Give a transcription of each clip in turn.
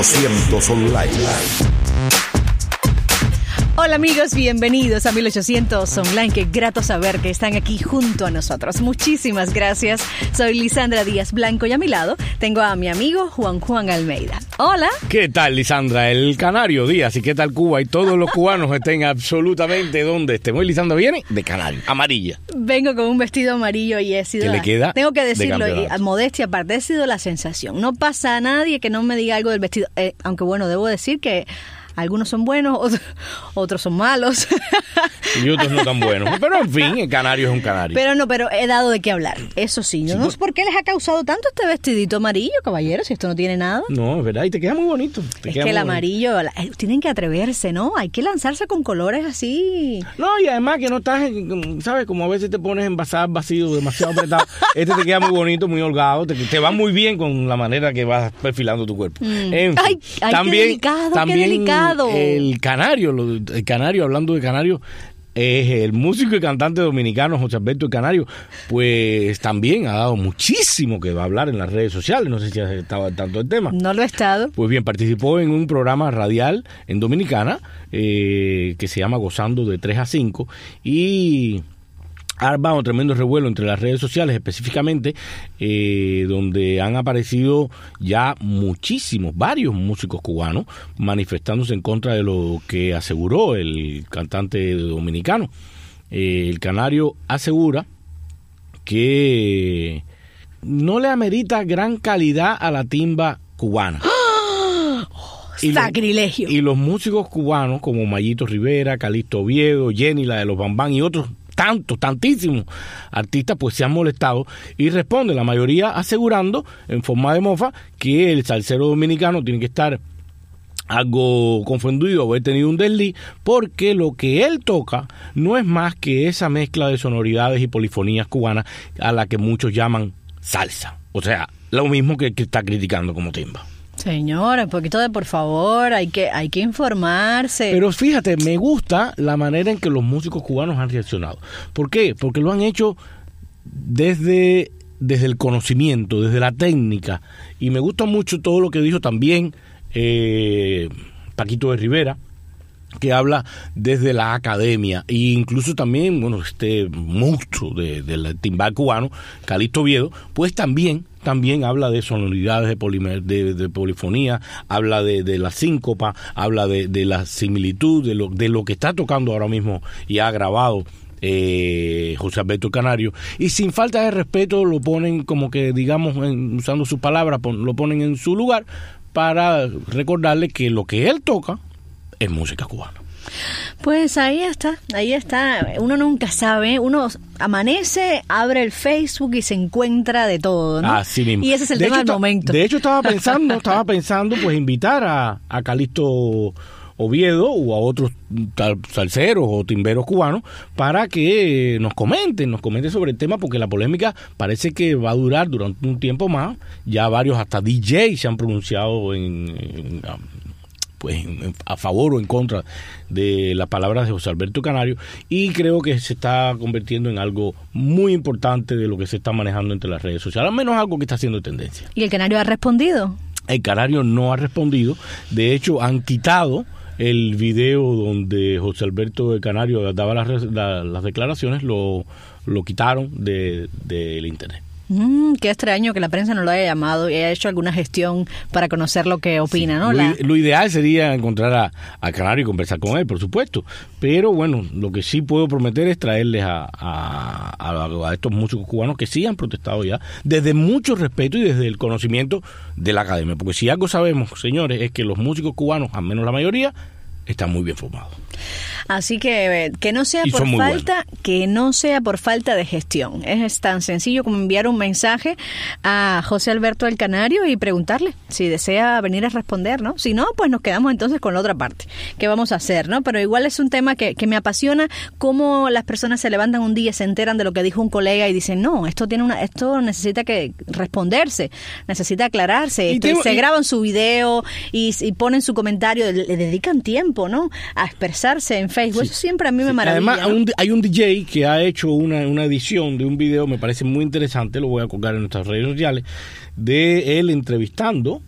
1800 Online. Hola amigos, bienvenidos a 1800 Online. Qué grato saber que están aquí junto a nosotros. Muchísimas gracias. Soy Lisandra Díaz Blanco y a mi lado tengo a mi amigo Juan Almeida. Hola. ¿Qué tal, Lisandra? El Canario Díaz. ¿Y qué tal Cuba? Y todos los cubanos estén absolutamente donde estemos. Lisandra viene de Canario, amarilla. Vengo con un vestido amarillo y he sido... ¿Qué le queda? Tengo que decirlo, de y modestia aparte, he sido la sensación. No pasa a nadie que no me diga algo del vestido. Aunque bueno, debo decir que algunos son buenos, otros son malos. Y otros no tan buenos. Pero en fin, el canario es un canario. Pero he dado de qué hablar. Eso sí, no sé por qué les ha causado tanto este vestidito amarillo, caballero, si esto no tiene nada. No, es verdad, y te queda muy bonito. Es que el amarillo, tienen que atreverse, ¿no? Hay que lanzarse con colores así. No, y además que no estás, ¿sabes? Como a veces te pones en vacío, demasiado apretado. Este te queda muy bonito, muy holgado. Te va muy bien con la manera que vas perfilando tu cuerpo. En fin, ay, qué delicado. El canario, hablando de canario, es el músico y cantante dominicano José Alberto el Canario, pues también ha dado muchísimo que va a hablar en las redes sociales. No sé si has estado al tanto del tema. No lo he estado. Pues bien, participó en un programa radial en Dominicana que se llama Gozando de 3 a 5 y ha armado un tremendo revuelo entre las redes sociales, específicamente donde han aparecido ya varios músicos cubanos manifestándose en contra de lo que aseguró el cantante dominicano. El Canario asegura que no le amerita gran calidad a la timba cubana. Sacrilegio. Y los músicos cubanos como Mayito Rivera, Calixto Oviedo, Jenny, la de los Bambán y otros tantísimos artistas pues se han molestado y responde la mayoría asegurando en forma de mofa que el salsero dominicano tiene que estar algo confundido o haber tenido un desliz porque lo que él toca no es más que esa mezcla de sonoridades y polifonías cubanas a la que muchos llaman salsa, o sea, lo mismo que está criticando como timba. Señora, un poquito de por favor, hay que informarse. Pero fíjate, me gusta la manera en que los músicos cubanos han reaccionado. ¿Por qué? Porque lo han hecho desde el conocimiento, desde la técnica. Y me gusta mucho todo lo que dijo también Paquito de Rivera, que habla desde la academia, e incluso también, bueno, este monstruo del timbal cubano, Calixto Oviedo, pues también habla de sonoridades, de polifonía, habla de la síncopa, habla de la similitud, de lo que está tocando ahora mismo y ha grabado José Alberto Canario, y sin falta de respeto lo ponen como que, digamos, usando sus palabras, lo ponen en su lugar para recordarle que lo que él toca es música cubana. Pues ahí está. Uno nunca sabe, uno amanece, abre el Facebook y se encuentra de todo, ¿no? Así mismo. Y ese es el tema del momento. De hecho, estaba pensando pues invitar a Calixto Oviedo o a otros salseros o timberos cubanos para que nos comenten sobre el tema, porque la polémica parece que va a durar durante un tiempo más. Ya varios hasta DJs se han pronunciado a favor o en contra de las palabras de José Alberto Canario, y creo que se está convirtiendo en algo muy importante de lo que se está manejando entre las redes sociales, al menos algo que está haciendo tendencia. ¿Y el Canario ha respondido? El Canario no ha respondido. De hecho, han quitado el video donde José Alberto Canario daba las declaraciones, lo quitaron del internet. Qué extraño que la prensa no lo haya llamado y haya hecho alguna gestión para conocer lo que opina, ¿no? Lo ideal sería encontrar a Canario y conversar con él, por supuesto. Pero bueno, lo que sí puedo prometer es traerles a estos músicos cubanos que sí han protestado ya, desde mucho respeto y desde el conocimiento de la academia. Porque si algo sabemos, señores, es que los músicos cubanos, al menos la mayoría, están muy bien formados. Así que no sea por falta de gestión. Es tan sencillo como enviar un mensaje a José Alberto del Canario y preguntarle si desea venir a responder, ¿no? Si no, pues nos quedamos entonces con la otra parte. ¿Qué vamos a hacer, no? Pero igual es un tema que me apasiona, cómo las personas se levantan un día, se enteran de lo que dijo un colega y dicen, no, esto necesita que responderse, necesita aclararse, se graban su video y ponen su comentario, le dedican tiempo, ¿no? A expresarse en Facebook. Sí. Eso siempre a mí me maravilla. Además, hay un DJ que ha hecho una edición de un video, me parece muy interesante, lo voy a colgar en nuestras redes sociales, de él entrevistando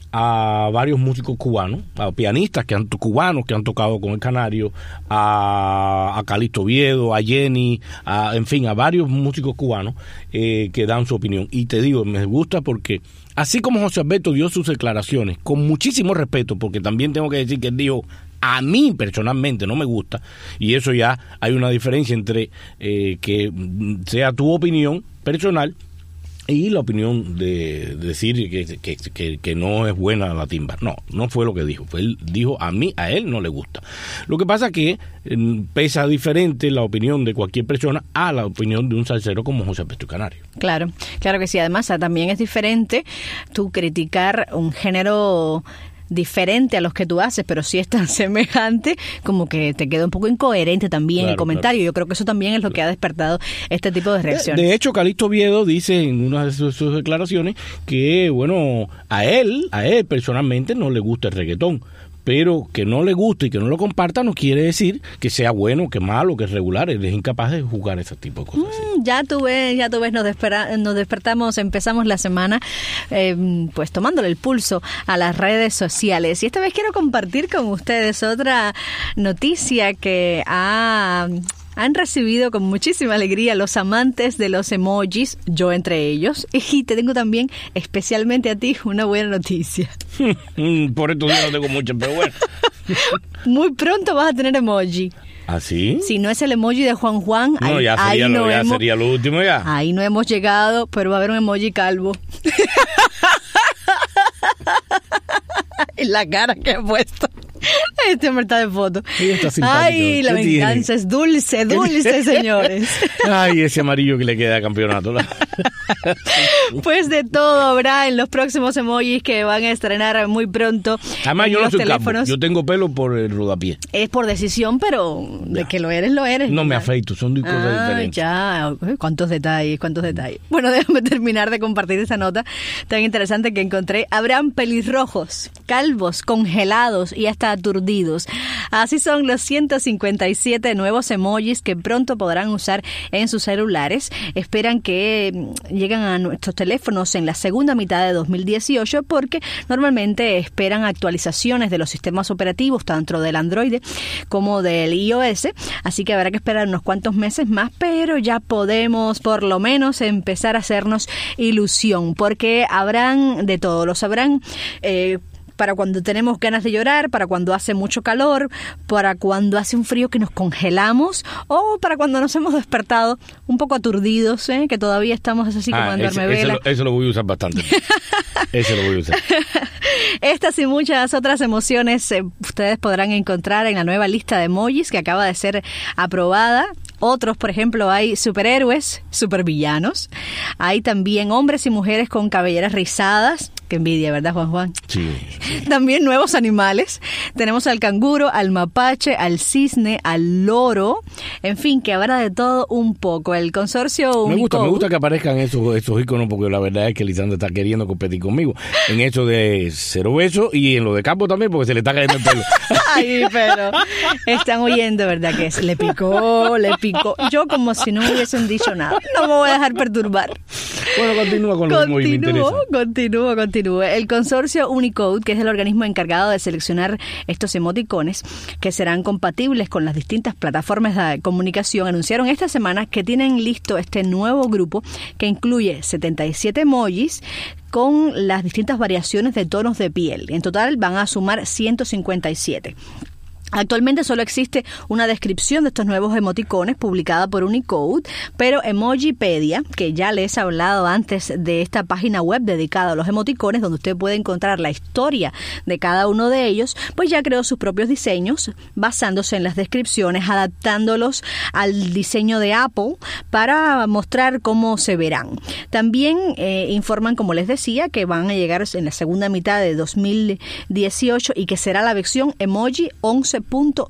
a varios músicos cubanos, a pianistas cubanos que han tocado con el Canario, a Calixto Oviedo, a Jenny, en fin, a varios músicos cubanos que dan su opinión. Y te digo, me gusta porque así como José Alberto dio sus declaraciones con muchísimo respeto, porque también tengo que decir que él dijo, a mí personalmente no me gusta, y eso ya hay una diferencia entre que sea tu opinión personal y la opinión de decir que no es buena la timba. No fue lo que dijo. Él dijo, a él no le gusta. Lo que pasa es que pesa diferente la opinión de cualquier persona a la opinión de un salsero como José Alberto Canario. Claro que sí. Además, también es diferente tú criticar un género diferente a los que tú haces, pero sí es tan semejante, como que te queda un poco incoherente también el comentario. Yo creo que eso también es lo que ha despertado este tipo de reacciones. De hecho, Calixto Oviedo dice en una de sus declaraciones que, bueno, a él personalmente no le gusta el reggaetón, pero que no le guste y que no lo comparta no quiere decir que sea bueno, que malo, que es regular. Él es incapaz de jugar ese tipo de cosas así. Ya tú ves, nos despertamos, empezamos la semana pues tomándole el pulso a las redes sociales. Y esta vez quiero compartir con ustedes otra noticia que han recibido con muchísima alegría los amantes de los emojis, yo entre ellos. Y te tengo también, especialmente a ti, una buena noticia. Por estos días no tengo mucho, pero bueno. Muy pronto vas a tener emoji. ¿Ah, sí? Si no es el emoji de Juan, no, ya sería lo último ya. Ahí no hemos llegado, pero va a haber un emoji calvo. En la cara que he puesto. Este hombre está de foto. Ay, la venganza es dulce, señores. Ay, ese amarillo que le queda al campeonato. Pues de todo habrá en los próximos emojis que van a estrenar muy pronto. Además, yo no soy calvo, yo tengo pelo por el rodapié. Es por decisión, pero de que lo eres, lo eres. No me afeito, son dos cosas diferentes. Ya, cuántos detalles. Bueno, déjame terminar de compartir esa nota tan interesante que encontré. Habrán pelirrojos, calvos, congelados y hasta aturdidos. Así son los 157 nuevos emojis que pronto podrán usar en sus celulares. Esperan que lleguen a nuestros teléfonos en la segunda mitad de 2018 porque normalmente esperan actualizaciones de los sistemas operativos tanto del Android como del iOS, así que habrá que esperar unos cuantos meses más, pero ya podemos por lo menos empezar a hacernos ilusión porque habrán de todo, los habrán para cuando tenemos ganas de llorar, para cuando hace mucho calor, para cuando hace un frío que nos congelamos o para cuando nos hemos despertado un poco aturdidos, que todavía estamos así como en duermevela. Eso lo voy a usar bastante. Eso lo voy a usar. Estas y muchas otras emociones ustedes podrán encontrar en la nueva lista de emojis que acaba de ser aprobada. Otros, por ejemplo, hay superhéroes, supervillanos. Hay también hombres y mujeres con cabelleras rizadas. Qué envidia, ¿verdad, Juan? Sí. También nuevos animales. Tenemos al canguro, al mapache, al cisne, al loro. En fin, que habrá de todo un poco. El consorcio Unicode. Me gusta que aparezcan esos iconos porque la verdad es que Lisandra está queriendo competir conmigo. En eso de Cero Beso y en lo de Campo también porque se le está cayendo el pelo. Ay, pero están oyendo, ¿verdad? Que le picó. Yo como si no me hubiesen dicho nada. No me voy a dejar perturbar. Bueno, continúa con los emojis, me interesa. Continúo. El consorcio Unicode, que es el organismo encargado de seleccionar estos emoticones que serán compatibles con las distintas plataformas de comunicación, anunciaron esta semana que tienen listo este nuevo grupo que incluye 77 emojis con las distintas variaciones de tonos de piel. En total van a sumar 157. Actualmente solo existe una descripción de estos nuevos emoticones publicada por Unicode, pero Emojipedia, que ya les he hablado antes de esta página web dedicada a los emoticones, donde usted puede encontrar la historia de cada uno de ellos, pues ya creó sus propios diseños basándose en las descripciones, adaptándolos al diseño de Apple para mostrar cómo se verán. También informan, como les decía, que van a llegar en la segunda mitad de 2018 y que será la versión Emoji 11.0.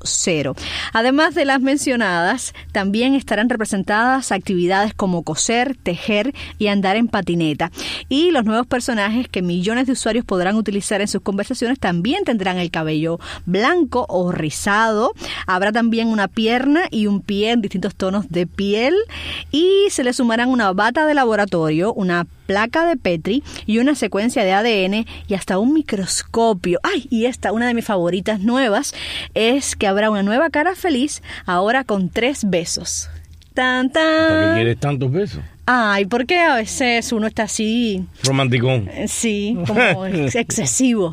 Además de las mencionadas, también estarán representadas actividades como coser, tejer y andar en patineta. Y los nuevos personajes que millones de usuarios podrán utilizar en sus conversaciones también tendrán el cabello blanco o rizado. Habrá también una pierna y un pie en distintos tonos de piel y se le sumarán una bata de laboratorio, una placa de Petri y una secuencia de ADN y hasta un microscopio. ¡Ay! Y esta, una de mis favoritas nuevas, es que habrá una nueva cara feliz ahora con 3 besos. ¡Tan, tan! ¿Para qué quieres tantos besos? Ay, porque a veces uno está así... Romanticón. Sí, como excesivo.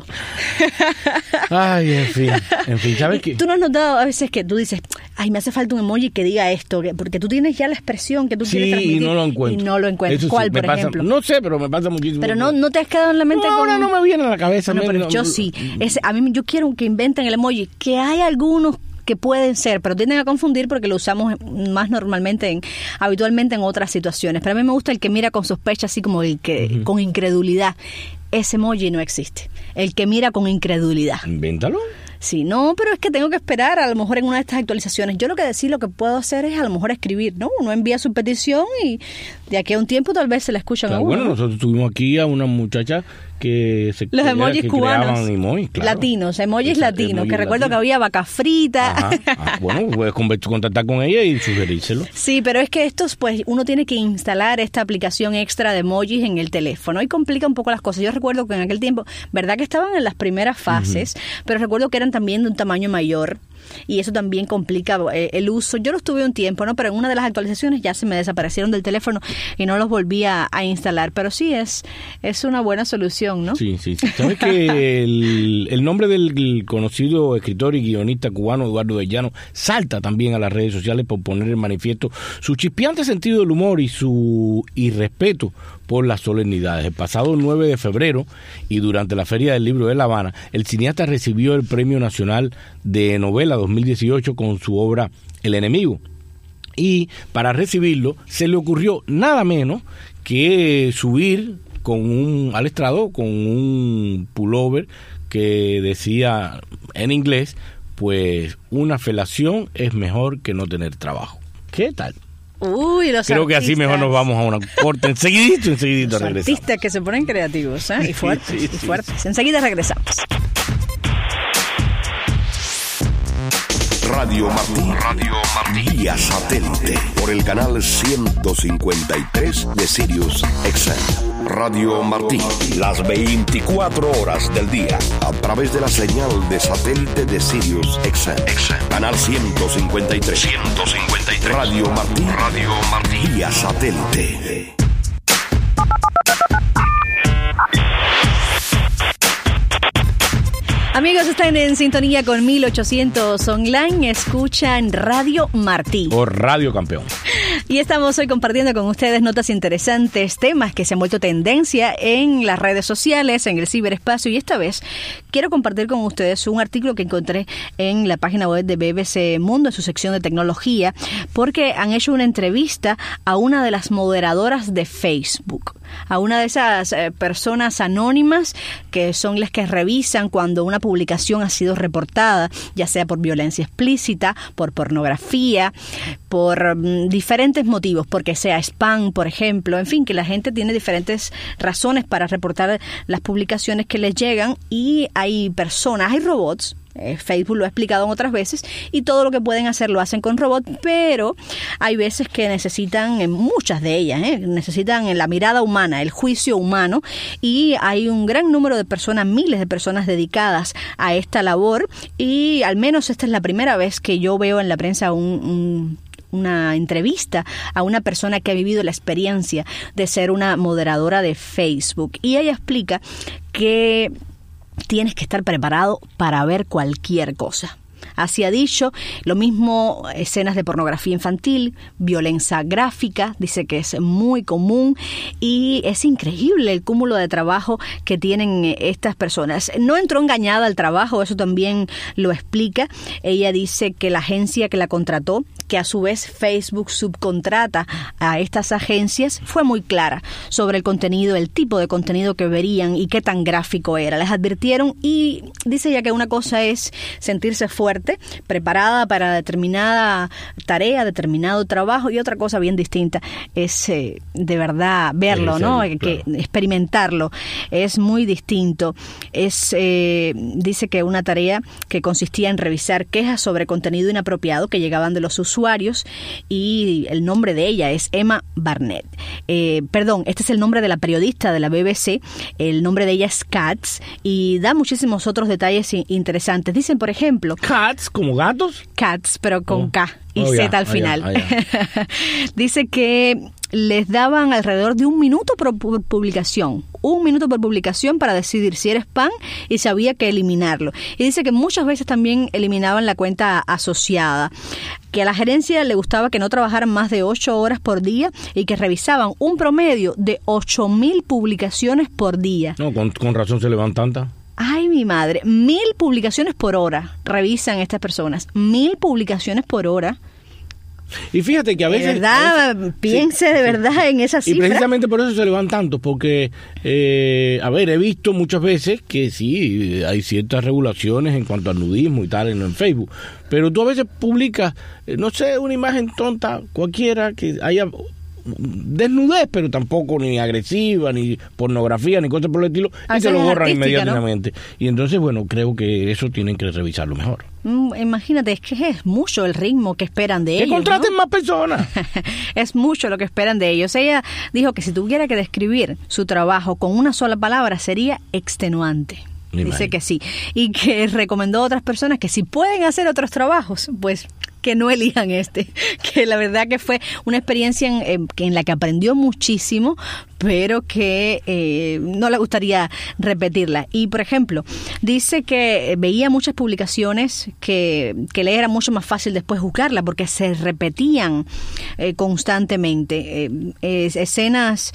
Ay, en fin, ¿sabes qué? ¿Tú no has notado a veces que tú dices, ay, me hace falta un emoji que diga esto? Porque tú tienes ya la expresión que tú quieres transmitir. Sí, y no lo encuentro. Y no lo encuentras. Eso ¿Cuál, sí, por ejemplo? No sé, pero me pasa muchísimo. Pero no te has quedado en la mente con... No me viene a la cabeza. Bueno, pero yo sí. Yo quiero que inventen el emoji, que hay algunos que pueden ser, pero tienden a confundir porque lo usamos más habitualmente en otras situaciones. Pero a mí me gusta el que mira con sospecha, así como el que con incredulidad. Ese emoji no existe. El que mira con incredulidad. Invéntalo. Sí, no, pero es que tengo que esperar a lo mejor en una de estas actualizaciones. Yo lo que puedo hacer es a lo mejor escribir, ¿no? Uno envía su petición y de aquí a un tiempo tal vez se la escuchan a uno. Bueno, nosotros tuvimos aquí a una muchacha que los emojis cubanos, emojis, claro. Latinos, emojis latinos, que recuerdo que había vaca frita. Bueno, puedes contactar con ella y sugerírselo. Sí, pero es que pues uno tiene que instalar esta aplicación extra de emojis en el teléfono y complica un poco las cosas. Yo recuerdo que en aquel tiempo, verdad que estaban en las primeras fases, pero recuerdo que eran también de un tamaño mayor. Y eso también complica el uso. Yo los tuve un tiempo, ¿no? Pero en una de las actualizaciones ya se me desaparecieron del teléfono y no los volví a instalar. Pero sí es una buena solución, ¿no? Sí. ¿Sabes que el nombre del conocido escritor y guionista cubano Eduardo de Llano salta también a las redes sociales por poner en manifiesto su chispeante sentido del humor y su irrespeto por las solemnidades? El pasado 9 de febrero y durante la Feria del Libro de La Habana, el cineasta recibió el Premio Nacional de Novela 2018 con su obra El Enemigo. Y para recibirlo se le ocurrió nada menos que subir al estrado con un pullover que decía en inglés, pues una felación es mejor que no tener trabajo. ¿Qué tal? Uy, los Creo artistas. Que así mejor nos vamos a una corte. Enseguidito los regresamos. Artistas que se ponen creativos, ¿eh? Y fuertes, fuertes. Enseguida regresamos. Radio Martí vía satélite por el canal 153 de Sirius XM. Radio Martí, las 24 horas del día a través de la señal de satélite de Sirius XM. Canal 153. Radio Martí vía satélite. Amigos, están en sintonía con 1800 Online, escuchan Radio Martí. O Radio Campeón. Y estamos hoy compartiendo con ustedes notas interesantes, temas que se han vuelto tendencia en las redes sociales, en el ciberespacio. Y esta vez quiero compartir con ustedes un artículo que encontré en la página web de BBC Mundo, en su sección de tecnología, porque han hecho una entrevista a una de las moderadoras de Facebook, a una de esas personas anónimas que son las que revisan cuando una publicación ha sido reportada, ya sea por violencia explícita, por pornografía, por diferentes motivos, porque sea spam, por ejemplo, en fin, que la gente tiene diferentes razones para reportar las publicaciones que les llegan y hay personas, hay robots. Facebook lo ha explicado en otras veces y todo lo que pueden hacer lo hacen con robots, pero hay veces que necesitan, muchas de ellas, necesitan la mirada humana, el juicio humano, y hay un gran número de personas, miles de personas dedicadas a esta labor, y al menos esta es la primera vez que yo veo en la prensa una entrevista a una persona que ha vivido la experiencia de ser una moderadora de Facebook, y ella explica que tienes que estar preparado para ver cualquier cosa. Así ha dicho, lo mismo escenas de pornografía infantil, violencia gráfica, dice que es muy común y es increíble el cúmulo de trabajo que tienen estas personas. No entró engañada al trabajo, eso también lo explica. Ella dice que la agencia que la contrató, que a su vez Facebook subcontrata a estas agencias, fue muy clara sobre el contenido, el tipo de contenido que verían y qué tan gráfico era. Les advirtieron y dice ella que una cosa es sentirse fuera fuerte, preparada para determinada tarea, determinado trabajo, y otra cosa bien distinta es de verdad verlo, ¿no? Claro. Que experimentarlo es muy distinto. Dice que una tarea que consistía en revisar quejas sobre contenido inapropiado que llegaban de los usuarios, y el nombre de ella es Emma Barnett. Este es el nombre de la periodista de la BBC, el nombre de ella es Katz, y da muchísimos otros detalles interesantes. Dicen, por ejemplo... ¿Katz como gatos? Katz, pero con K y Z al final. Dice que les daban alrededor de 1 minuto por publicación. 1 minuto por publicación para decidir si era spam y si había que eliminarlo. Y dice que muchas veces también eliminaban la cuenta asociada. Que a la gerencia le gustaba que no trabajaran más de 8 horas por día y que revisaban un promedio de 8.000 publicaciones por día. No, con razón se le van tantas. Ay, mi madre, 1.000 publicaciones por hora revisan estas personas. 1.000 publicaciones por hora. Y fíjate que a veces... De verdad, piense de verdad en esa cifra. Y precisamente por eso se le van tanto, porque, he visto muchas veces que sí, hay ciertas regulaciones en cuanto al nudismo y tal en Facebook, pero tú a veces publicas, no sé, una imagen tonta, cualquiera, que haya desnudez, pero tampoco ni agresiva, ni pornografía, ni cosas por el estilo, y se lo borran inmediatamente, ¿no? Y entonces, bueno, creo que eso tienen que revisarlo mejor. Imagínate, es que es mucho el ritmo que esperan de ellos. Que contraten, ¿no? Más personas. Es mucho lo que esperan de ellos. Ella dijo que si tuviera que describir su trabajo con una sola palabra sería extenuante. Dice que sí. Y que recomendó a otras personas que si pueden hacer otros trabajos, pues que no elijan este. Que la verdad que fue una experiencia en la que aprendió muchísimo, pero que no le gustaría repetirla. Y, por ejemplo, dice que veía muchas publicaciones que le era mucho más fácil después juzgarla porque se repetían constantemente. Escenas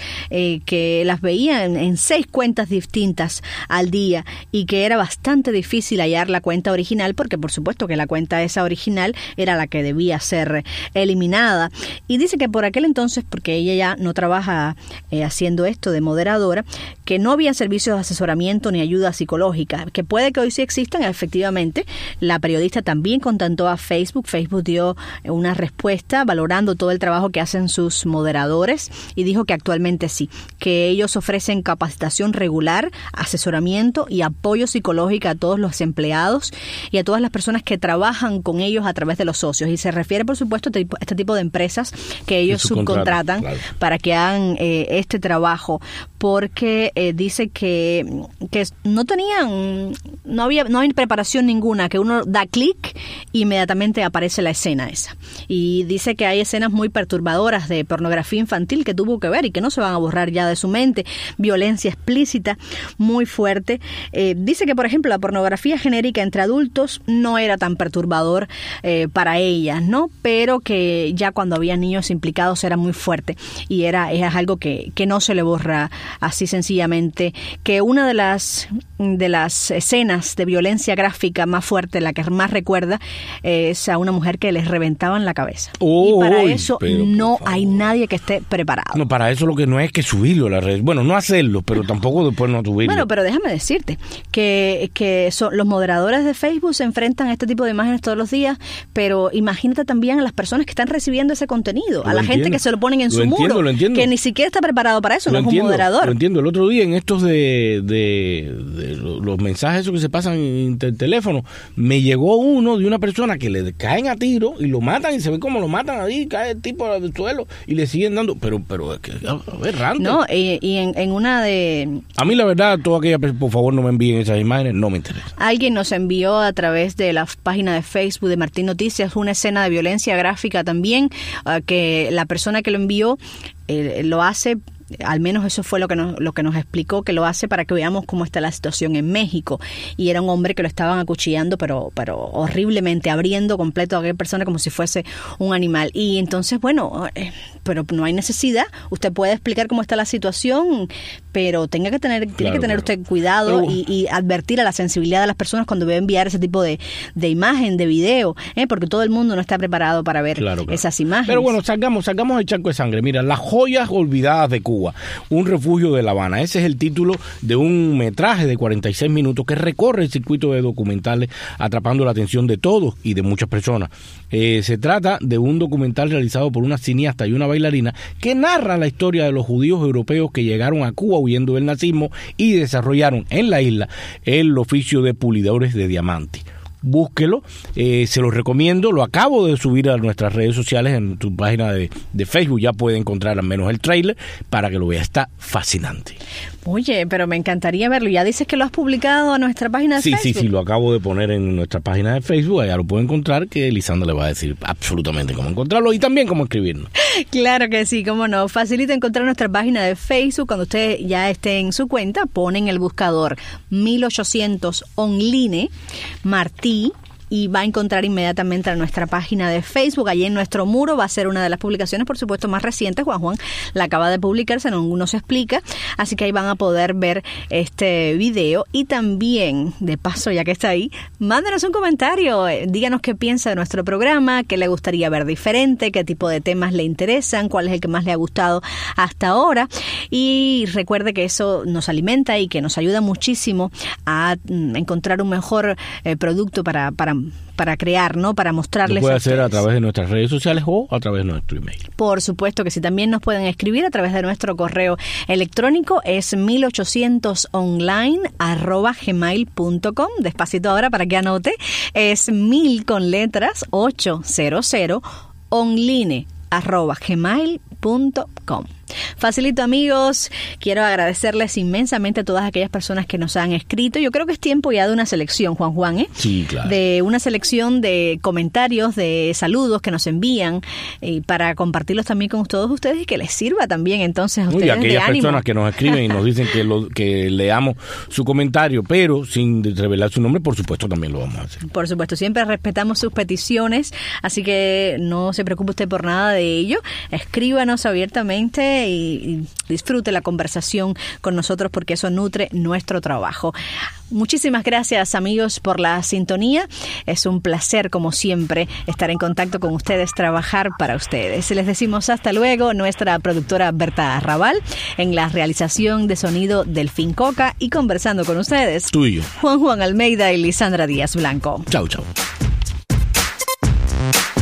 que las veía en 6 cuentas distintas al día, y que era bastante difícil hallar la cuenta original porque, por supuesto, que la cuenta esa original era la que debía ser eliminada. Y dice que por aquel entonces, porque ella ya no trabaja haciendo esto de moderadora, que no había servicios de asesoramiento ni ayuda psicológica, que puede que hoy sí existan. Efectivamente, la periodista también contactó a Facebook. Facebook dio una respuesta valorando todo el trabajo que hacen sus moderadores y dijo que actualmente sí, que ellos ofrecen capacitación regular, asesoramiento y apoyo psicológico a todos los empleados y a todas las personas que trabajan con ellos a través de los socios. Y se refiere, por supuesto, a este tipo de empresas que ellos subcontratan, claro, para que hagan este trabajo, porque dice que no tenían, no hay preparación ninguna, que uno da clic e inmediatamente aparece la escena esa. Y dice que hay escenas muy perturbadoras de pornografía infantil que tuvo que ver y que no se van a borrar ya de su mente, violencia explícita muy fuerte. Dice que, por ejemplo, la pornografía genérica entre adultos no era tan perturbador para ellas, ¿no? Pero que ya cuando había niños implicados era muy fuerte y es algo que no se le borra así sencillamente. Que una de las escenas de violencia gráfica más fuerte, la que más recuerda, es a una mujer que les reventaban la cabeza. Y para eso no hay nadie que esté preparado. No, para eso lo que no es que subirlo a la red. Bueno, no hacerlo, pero tampoco después no subirlo. Bueno, pero déjame decirte que los moderadores de Facebook se enfrentan a este tipo de imágenes todos los días, pero imagínate también a las personas que están recibiendo ese contenido, a la gente que se lo ponen en su muro, que ni siquiera está preparado para eso, no es un moderador. Lo entiendo. El otro día en estos de los mensajes esos que se pasan en el teléfono, me llegó uno de una persona que le caen a tiro y lo matan y se ve como lo matan ahí, cae el tipo al suelo y le siguen dando, pero es que es random. No, y en una de... A mí la verdad, toda aquella, por favor no me envíen esas imágenes, no me interesa. Alguien nos envió a través de la página de Facebook de Martín Noticias una escena de violencia gráfica también, que la persona que lo envió lo hace, al menos eso fue lo que nos explicó, que lo hace para que veamos cómo está la situación en México. Y era un hombre que lo estaban acuchillando, pero horriblemente, abriendo completo a aquella persona como si fuese un animal. Y entonces, bueno, pero no hay necesidad. Usted puede explicar cómo está la situación, pero tiene que tener usted cuidado y advertir a la sensibilidad de las personas cuando ve enviar ese tipo de imagen, de video, porque todo el mundo no está preparado para ver esas imágenes. Pero bueno, salgamos del charco de sangre. Mira, Las joyas olvidadas de Cuba, un refugio de La Habana. Ese es el título de un metraje de 46 minutos que recorre el circuito de documentales atrapando la atención de todos y de muchas personas. Se trata de un documental realizado por una cineasta y una bailarina que narra la historia de los judíos europeos que llegaron a Cuba huyendo del nazismo y desarrollaron en la isla el oficio de pulidores de diamantes. Búsquelo, se lo recomiendo, lo acabo de subir a nuestras redes sociales, en tu página de Facebook ya puede encontrar al menos el tráiler para que lo vea, está fascinante. Oye, pero me encantaría verlo, ya dices que lo has publicado a nuestra página de Facebook. Sí, lo acabo de poner en nuestra página de Facebook, allá lo puede encontrar, que Lisandra le va a decir absolutamente cómo encontrarlo y también cómo escribirlo. Claro que sí, cómo no, facilita encontrar nuestra página de Facebook, cuando usted ya esté en su cuenta, pone en el buscador 1800 Online Martí y va a encontrar inmediatamente a nuestra página de Facebook. Allí en nuestro muro va a ser una de las publicaciones, por supuesto, más recientes. Juan la acaba de publicar, se nos explica. Así que ahí van a poder ver este video. Y también, de paso, ya que está ahí, mándenos un comentario. Díganos qué piensa de nuestro programa, qué le gustaría ver diferente, qué tipo de temas le interesan, cuál es el que más le ha gustado hasta ahora. Y recuerde que eso nos alimenta y que nos ayuda muchísimo a encontrar un mejor producto para crear, ¿no? Para mostrarles. Lo puede hacer a través de nuestras redes sociales o a través de nuestro email. Por supuesto que sí, también nos pueden escribir a través de nuestro correo electrónico, es 1800online@gmail.com. Despacito ahora para que anote, es 1000 con letras 800 online@gmail.com. Facilito, amigos, quiero agradecerles inmensamente a todas aquellas personas que nos han escrito. Yo creo que es tiempo ya de una selección, Juan, Sí, claro. De una selección de comentarios, de saludos que nos envían para compartirlos también con todos ustedes y que les sirva también entonces a ustedes de ánimo. Aquellas personas que nos escriben y nos dicen que leamos su comentario, pero sin revelar su nombre, por supuesto también lo vamos a hacer. Por supuesto, siempre respetamos sus peticiones, así que no se preocupe usted por nada de ello. Escríbanos abiertamente y disfrute la conversación con nosotros porque eso nutre nuestro trabajo. Muchísimas gracias, amigos, por la sintonía. Es un placer, como siempre, estar en contacto con ustedes, trabajar para ustedes. Les decimos hasta luego, nuestra productora Berta Arrabal, en la realización de sonido Delfín Coca y conversando con ustedes, tú y yo, Juan Almeida y Lisandra Díaz Blanco. Chau.